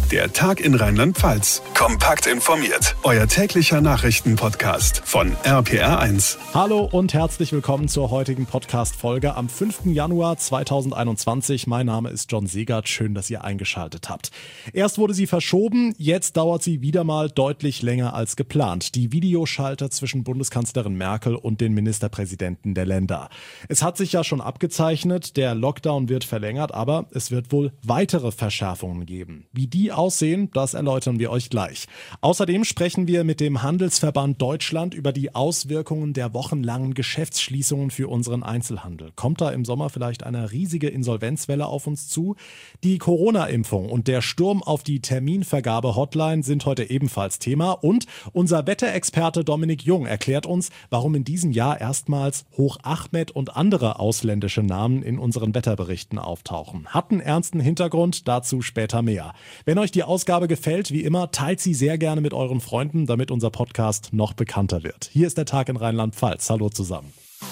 Der Tag in Rheinland-Pfalz. Kompakt informiert. Euer täglicher Nachrichtenpodcast von RPR1. Hallo und herzlich willkommen zur heutigen Podcast-Folge am 5. Januar 2021. Mein Name ist John Segert. Schön, dass ihr eingeschaltet habt. Erst wurde sie verschoben, jetzt dauert sie wieder mal deutlich länger als geplant. Die Videoschalte zwischen Bundeskanzlerin Merkel und den Ministerpräsidenten der Länder. Es hat sich ja schon abgezeichnet, der Lockdown wird verlängert, aber es wird wohl weitere Verschärfungen geben. Wie die aussehen, das erläutern wir euch gleich. Außerdem sprechen wir mit dem Handelsverband Deutschland über die Auswirkungen der wochenlangen Geschäftsschließungen für unseren Einzelhandel. Kommt da im Sommer vielleicht eine riesige Insolvenzwelle auf uns zu? Die Corona-Impfung und der Sturm auf die Terminvergabe-Hotline sind heute ebenfalls Thema. Und unser Wetterexperte Dominik Jung erklärt uns, warum in diesem Jahr erstmals Hoch Ahmed und andere ausländische Namen in unseren Wetterberichten auftauchen. Hat einen ernsten Hintergrund, dazu später mehr. Wenn euch die Ausgabe gefällt, wie immer, teilt sie sehr gerne mit euren Freunden, damit unser Podcast noch bekannter wird. Hier ist der Tag in Rheinland-Pfalz. Hallo zusammen.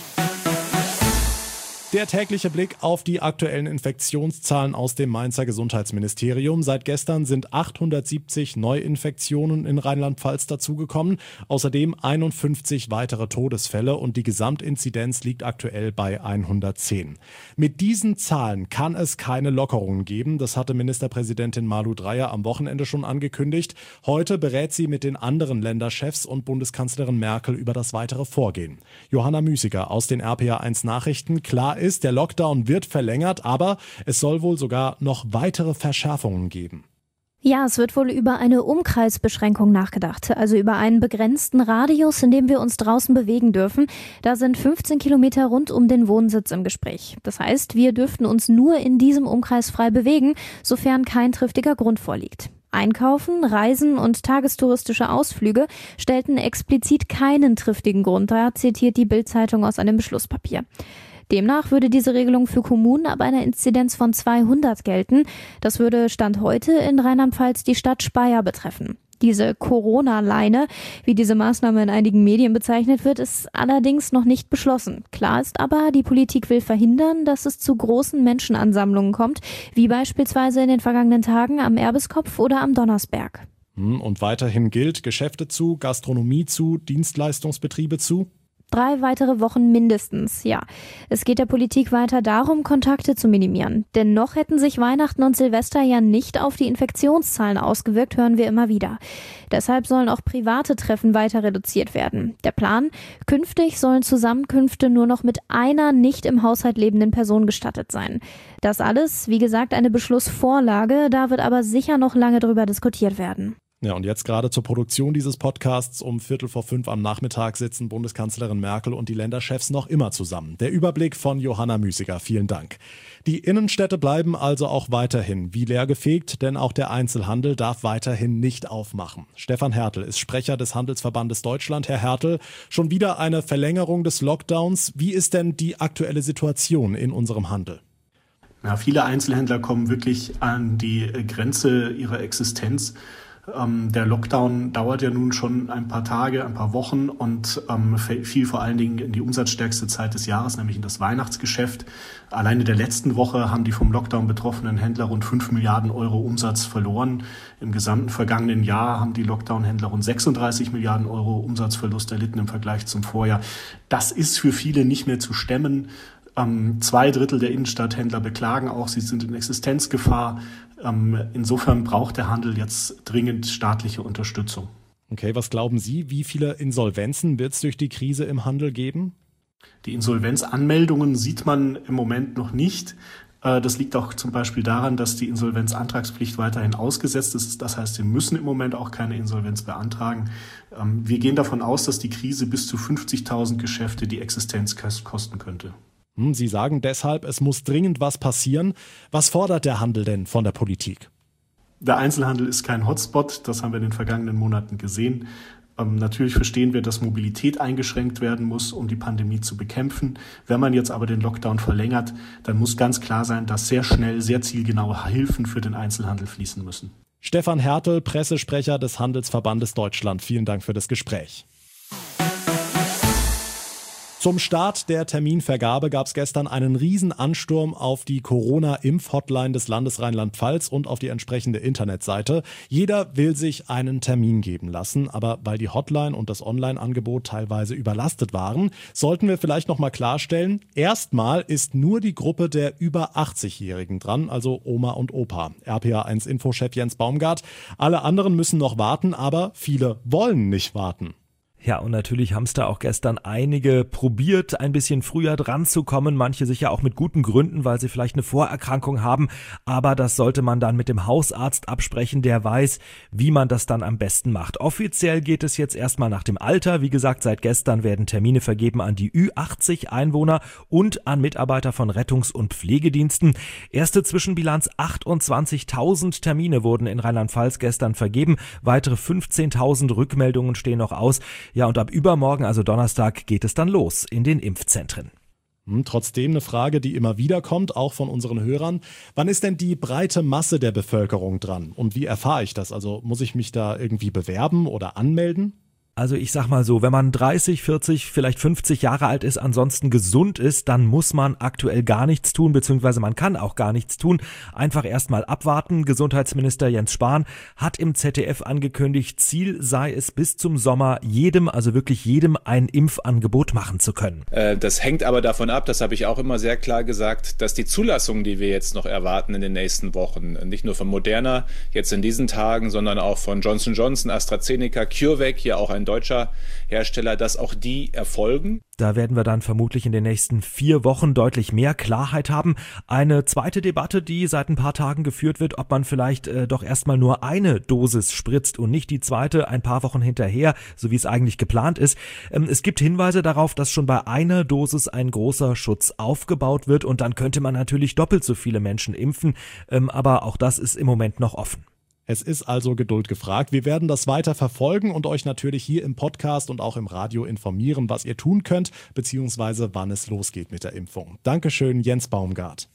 Der tägliche Blick auf die aktuellen Infektionszahlen aus dem Mainzer Gesundheitsministerium. Seit gestern sind 870 Neuinfektionen in Rheinland-Pfalz dazugekommen. Außerdem 51 weitere Todesfälle und die Gesamtinzidenz liegt aktuell bei 110. Mit diesen Zahlen kann es keine Lockerungen geben. Das hatte Ministerpräsidentin Malu Dreyer am Wochenende schon angekündigt. Heute berät sie mit den anderen Länderchefs und Bundeskanzlerin Merkel über das weitere Vorgehen. Johanna Müßiger aus den RPR1 Nachrichten. Klar ist, der Lockdown wird verlängert, aber es soll wohl sogar noch weitere Verschärfungen geben. Ja, es wird wohl über eine Umkreisbeschränkung nachgedacht, also über einen begrenzten Radius, in dem wir uns draußen bewegen dürfen. Da sind 15 Kilometer rund um den Wohnsitz im Gespräch. Das heißt, wir dürften uns nur in diesem Umkreis frei bewegen, sofern kein triftiger Grund vorliegt. Einkaufen, Reisen und tagestouristische Ausflüge stellten explizit keinen triftigen Grund dar, zitiert die Bild-Zeitung aus einem Beschlusspapier. Demnach würde diese Regelung für Kommunen ab einer Inzidenz von 200 gelten. Das würde Stand heute in Rheinland-Pfalz die Stadt Speyer betreffen. Diese Corona-Leine, wie diese Maßnahme in einigen Medien bezeichnet wird, ist allerdings noch nicht beschlossen. Klar ist aber, die Politik will verhindern, dass es zu großen Menschenansammlungen kommt, wie beispielsweise in den vergangenen Tagen am Erbeskopf oder am Donnersberg. Und weiterhin gilt, Geschäfte zu, Gastronomie zu, Dienstleistungsbetriebe zu? 3 weitere Wochen mindestens, ja. Es geht der Politik weiter darum, Kontakte zu minimieren. Denn noch hätten sich Weihnachten und Silvester ja nicht auf die Infektionszahlen ausgewirkt, hören wir immer wieder. Deshalb sollen auch private Treffen weiter reduziert werden. Der Plan: künftig sollen Zusammenkünfte nur noch mit einer nicht im Haushalt lebenden Person gestattet sein. Das alles, wie gesagt, eine Beschlussvorlage, da wird aber sicher noch lange drüber diskutiert werden. Ja, und jetzt gerade zur Produktion dieses Podcasts um 4:45 am Nachmittag sitzen Bundeskanzlerin Merkel und die Länderchefs noch immer zusammen. Der Überblick von Johanna Müßiger. Vielen Dank. Die Innenstädte bleiben also auch weiterhin wie leergefegt, denn auch der Einzelhandel darf weiterhin nicht aufmachen. Stefan Hertel ist Sprecher des Handelsverbandes Deutschland. Herr Hertel, schon wieder eine Verlängerung des Lockdowns. Wie ist denn die aktuelle Situation in unserem Handel? Ja, viele Einzelhändler kommen wirklich an die Grenze ihrer Existenz. Der Lockdown dauert ja nun schon ein paar Tage, ein paar Wochen und fiel vor allen Dingen in die umsatzstärkste Zeit des Jahres, nämlich in das Weihnachtsgeschäft. Alleine in der letzten Woche haben die vom Lockdown betroffenen Händler rund 5 Milliarden Euro Umsatz verloren. Im gesamten vergangenen Jahr haben die Lockdown-Händler rund 36 Milliarden Euro Umsatzverlust erlitten im Vergleich zum Vorjahr. Das ist für viele nicht mehr zu stemmen. 2/3 der Innenstadthändler beklagen auch, sie sind in Existenzgefahr. Insofern braucht der Handel jetzt dringend staatliche Unterstützung. Okay, was glauben Sie, wie viele Insolvenzen wird es durch die Krise im Handel geben? Die Insolvenzanmeldungen sieht man im Moment noch nicht. Das liegt auch zum Beispiel daran, dass die Insolvenzantragspflicht weiterhin ausgesetzt ist. Das heißt, Sie müssen im Moment auch keine Insolvenz beantragen. Wir gehen davon aus, dass die Krise bis zu 50.000 Geschäfte die Existenz kosten könnte. Sie sagen deshalb, es muss dringend was passieren. Was fordert der Handel denn von der Politik? Der Einzelhandel ist kein Hotspot, das haben wir in den vergangenen Monaten gesehen. Natürlich verstehen wir, dass Mobilität eingeschränkt werden muss, um die Pandemie zu bekämpfen. Wenn man jetzt aber den Lockdown verlängert, dann muss ganz klar sein, dass sehr schnell, sehr zielgenaue Hilfen für den Einzelhandel fließen müssen. Stefan Hertel, Pressesprecher des Handelsverbandes Deutschland. Vielen Dank für das Gespräch. Zum Start der Terminvergabe gab es gestern einen riesen Ansturm auf die Corona-Impf-Hotline des Landes Rheinland-Pfalz und auf die entsprechende Internetseite. Jeder will sich einen Termin geben lassen, aber weil die Hotline und das Online-Angebot teilweise überlastet waren, sollten wir vielleicht noch mal klarstellen, erstmal ist nur die Gruppe der über 80-Jährigen dran, also Oma und Opa. RPA1-Infochef Jens Baumgart. Alle anderen müssen noch warten, aber viele wollen nicht warten. Ja, und natürlich haben es da auch gestern einige probiert, ein bisschen früher dran zu kommen. Manche sicher auch mit guten Gründen, weil sie vielleicht eine Vorerkrankung haben. Aber das sollte man dann mit dem Hausarzt absprechen, der weiß, wie man das dann am besten macht. Offiziell geht es jetzt erstmal nach dem Alter. Wie gesagt, seit gestern werden Termine vergeben an die Ü80-Einwohner und an Mitarbeiter von Rettungs- und Pflegediensten. Erste Zwischenbilanz: 28.000 Termine wurden in Rheinland-Pfalz gestern vergeben. Weitere 15.000 Rückmeldungen stehen noch aus. Ja, und ab übermorgen, also Donnerstag, geht es dann los in den Impfzentren. Trotzdem eine Frage, die immer wieder kommt, auch von unseren Hörern. Wann ist denn die breite Masse der Bevölkerung dran? Und wie erfahre ich das? Also muss ich mich da irgendwie bewerben oder anmelden? Also ich sag mal so, wenn man 30, 40, vielleicht 50 Jahre alt ist, ansonsten gesund ist, dann muss man aktuell gar nichts tun, beziehungsweise man kann auch gar nichts tun. Einfach erstmal abwarten. Gesundheitsminister Jens Spahn hat im ZDF angekündigt, Ziel sei es bis zum Sommer jedem, also wirklich jedem, ein Impfangebot machen zu können. Das hängt aber davon ab, das habe ich auch immer sehr klar gesagt, dass die Zulassungen, die wir jetzt noch erwarten in den nächsten Wochen, nicht nur von Moderna jetzt in diesen Tagen, sondern auch von Johnson & Johnson, AstraZeneca, CureVac, hier auch ein deutscher Hersteller, dass auch die erfolgen. Da werden wir dann vermutlich in den nächsten 4 Wochen deutlich mehr Klarheit haben. Eine zweite Debatte, die seit ein paar Tagen geführt wird, ob man vielleicht doch erstmal nur eine Dosis spritzt und nicht die zweite ein paar Wochen hinterher, so wie es eigentlich geplant ist. Es gibt Hinweise darauf, dass schon bei einer Dosis ein großer Schutz aufgebaut wird und dann könnte man natürlich doppelt so viele Menschen impfen, aber auch das ist im Moment noch offen. Es ist also Geduld gefragt. Wir werden das weiter verfolgen und euch natürlich hier im Podcast und auch im Radio informieren, was ihr tun könnt, beziehungsweise wann es losgeht mit der Impfung. Dankeschön, Jens Baumgart.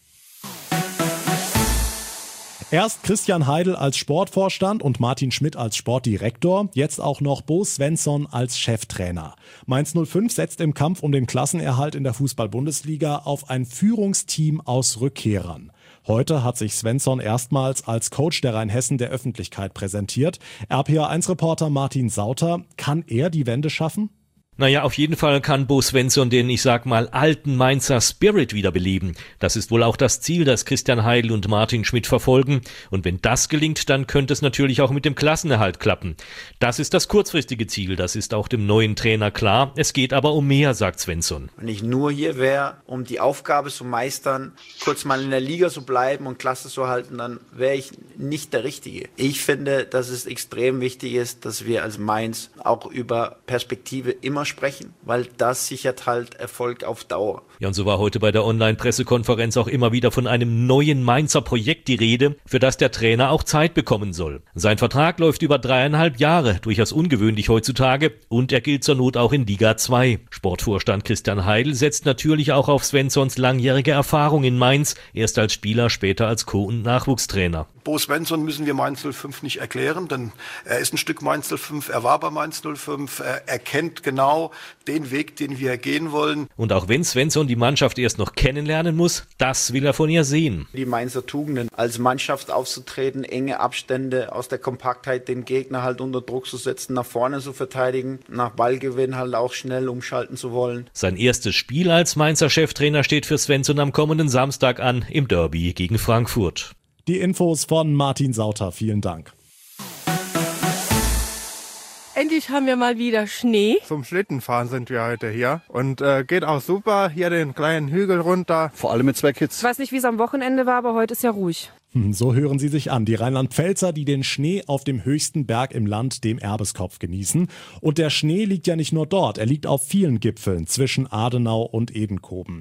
Erst Christian Heidel als Sportvorstand und Martin Schmidt als Sportdirektor, jetzt auch noch Bo Svensson als Cheftrainer. Mainz 05 setzt im Kampf um den Klassenerhalt in der Fußball-Bundesliga auf ein Führungsteam aus Rückkehrern. Heute hat sich Svensson erstmals als Coach der Rheinhessen der Öffentlichkeit präsentiert. RPA1-Reporter Martin Sauter, kann er die Wende schaffen? Naja, auf jeden Fall kann Bo Svensson den, ich sag mal, alten Mainzer Spirit wiederbeleben. Das ist wohl auch das Ziel, das Christian Heidel und Martin Schmidt verfolgen. Und wenn das gelingt, dann könnte es natürlich auch mit dem Klassenerhalt klappen. Das ist das kurzfristige Ziel, das ist auch dem neuen Trainer klar. Es geht aber um mehr, sagt Svensson. Wenn ich nur hier wäre, um die Aufgabe zu meistern, kurz mal in der Liga zu bleiben und Klasse zu halten, dann wäre ich nicht der Richtige. Ich finde, dass es extrem wichtig ist, dass wir als Mainz auch über Perspektive immer sprechen, weil das sichert halt Erfolg auf Dauer. Ja, und so war heute bei der Online-Pressekonferenz auch immer wieder von einem neuen Mainzer Projekt die Rede, für das der Trainer auch Zeit bekommen soll. Sein Vertrag läuft über 3,5 Jahre, durchaus ungewöhnlich heutzutage, und er gilt zur Not auch in Liga 2. Sportvorstand Christian Heidel setzt natürlich auch auf Svenssons langjährige Erfahrung in Mainz, erst als Spieler, später als Co- und Nachwuchstrainer. Bo Svensson müssen wir Mainz 05 nicht erklären, denn er ist ein Stück Mainz 05, er war bei Mainz 05, er kennt genau den Weg, den wir gehen wollen. Und auch wenn Svensson die Mannschaft erst noch kennenlernen muss, das will er von ihr sehen. Die Mainzer Tugenden, als Mannschaft aufzutreten, enge Abstände, aus der Kompaktheit den Gegner halt unter Druck zu setzen, nach vorne zu verteidigen, nach Ballgewinn halt auch schnell umschalten zu wollen. Sein erstes Spiel als Mainzer Cheftrainer steht für Svensson am kommenden Samstag an, im Derby gegen Frankfurt. Die Infos von Martin Sauter, vielen Dank. Endlich haben wir mal wieder Schnee. Zum Schlittenfahren sind wir heute hier und geht auch super, hier den kleinen Hügel runter. Vor allem mit 2 Kids. Ich weiß nicht, wie es am Wochenende war, aber heute ist ja ruhig. So hören sie sich an, die Rheinland-Pfälzer, die den Schnee auf dem höchsten Berg im Land, dem Erbeskopf, genießen. Und der Schnee liegt ja nicht nur dort, er liegt auf vielen Gipfeln zwischen Adenau und Edenkoben.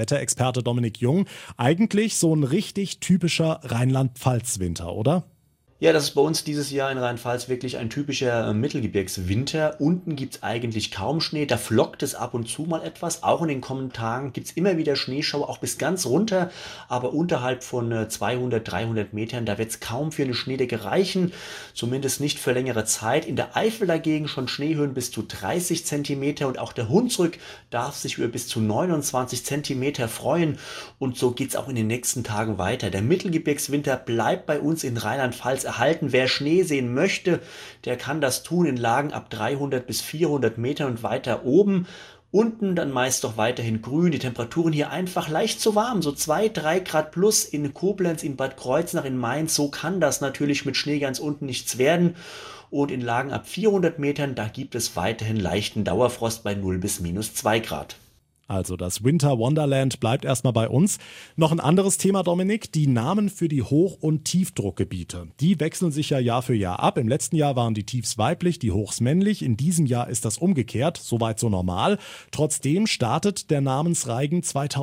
RPA1-Wetterexperte Dominik Jung, eigentlich so ein richtig typischer Rheinland-Pfalz-Winter, oder? Ja, das ist bei uns dieses Jahr in Rheinland-Pfalz wirklich ein typischer Mittelgebirgswinter. Unten gibt es eigentlich kaum Schnee, da flockt es ab und zu mal etwas. Auch in den kommenden Tagen gibt es immer wieder Schneeschauer, auch bis ganz runter. Aber unterhalb von 200, 300 Metern, da wird es kaum für eine Schneedecke reichen. Zumindest nicht für längere Zeit. In der Eifel dagegen schon Schneehöhen bis zu 30 Zentimeter. Und auch der Hunsrück darf sich über bis zu 29 Zentimeter freuen. Und so geht es auch in den nächsten Tagen weiter. Der Mittelgebirgswinter bleibt bei uns in Rheinland-Pfalz erhalten. Wer Schnee sehen möchte, der kann das tun in Lagen ab 300 bis 400 Meter und weiter oben. Unten dann meist doch weiterhin grün, die Temperaturen hier einfach leicht zu warm, so 2-3 Grad plus in Koblenz, in Bad Kreuznach, in Mainz. So kann das natürlich mit Schnee ganz unten nichts werden. Und in Lagen ab 400 Metern, da gibt es weiterhin leichten Dauerfrost bei 0 bis minus 2 Grad. Also das Winter Wonderland bleibt erstmal bei uns. Noch ein anderes Thema, Dominik, die Namen für die Hoch- und Tiefdruckgebiete. Die wechseln sich ja Jahr für Jahr ab. Im letzten Jahr waren die Tiefs weiblich, die Hochs männlich. In diesem Jahr ist das umgekehrt, soweit so normal. Trotzdem startet der Namensreigen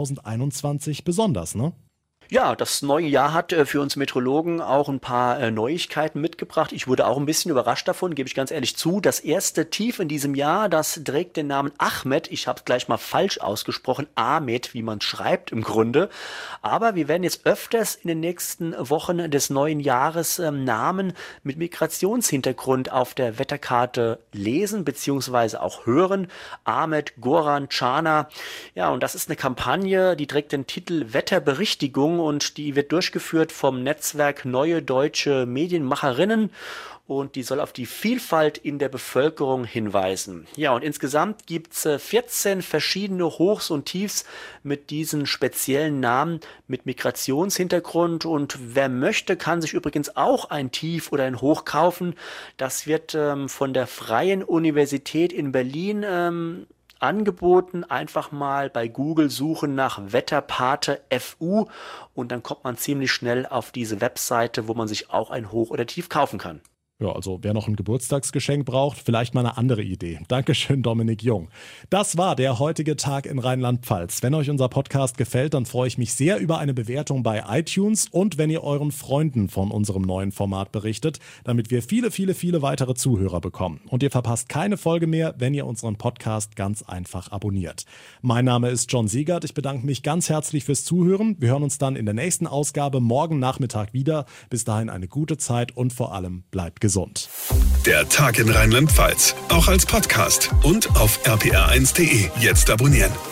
2021 besonders, ne? Ja, das neue Jahr hat für uns Meteorologen auch ein paar Neuigkeiten mitgebracht. Ich wurde auch ein bisschen überrascht davon, gebe ich ganz ehrlich zu. Das erste Tief in diesem Jahr, das trägt den Namen Ahmed. Ich habe es gleich mal falsch ausgesprochen. Ahmed, wie man schreibt im Grunde. Aber wir werden jetzt öfters in den nächsten Wochen des neuen Jahres Namen mit Migrationshintergrund auf der Wetterkarte lesen bzw. auch hören. Ahmed, Goran, Cana. Ja, und das ist eine Kampagne, die trägt den Titel Wetterberichtigung. Und die wird durchgeführt vom Netzwerk Neue Deutsche Medienmacherinnen und die soll auf die Vielfalt in der Bevölkerung hinweisen. Ja, und insgesamt gibt es 14 verschiedene Hochs und Tiefs mit diesen speziellen Namen mit Migrationshintergrund und wer möchte, kann sich übrigens auch ein Tief oder ein Hoch kaufen. Das wird von der Freien Universität in Berlin angeboten, einfach mal bei Google suchen nach Wetterpate FU und dann kommt man ziemlich schnell auf diese Webseite, wo man sich auch ein Hoch oder Tief kaufen kann. Ja, also wer noch ein Geburtstagsgeschenk braucht, vielleicht mal eine andere Idee. Dankeschön, Dominik Jung. Das war der heutige Tag in Rheinland-Pfalz. Wenn euch unser Podcast gefällt, dann freue ich mich sehr über eine Bewertung bei iTunes und wenn ihr euren Freunden von unserem neuen Format berichtet, damit wir viele, viele, viele weitere Zuhörer bekommen. Und ihr verpasst keine Folge mehr, wenn ihr unseren Podcast ganz einfach abonniert. Mein Name ist John Segert. Ich bedanke mich ganz herzlich fürs Zuhören. Wir hören uns dann in der nächsten Ausgabe morgen Nachmittag wieder. Bis dahin eine gute Zeit und vor allem bleibt gesund. Der Tag in Rheinland-Pfalz, auch als Podcast und auf rpr1.de. Jetzt abonnieren.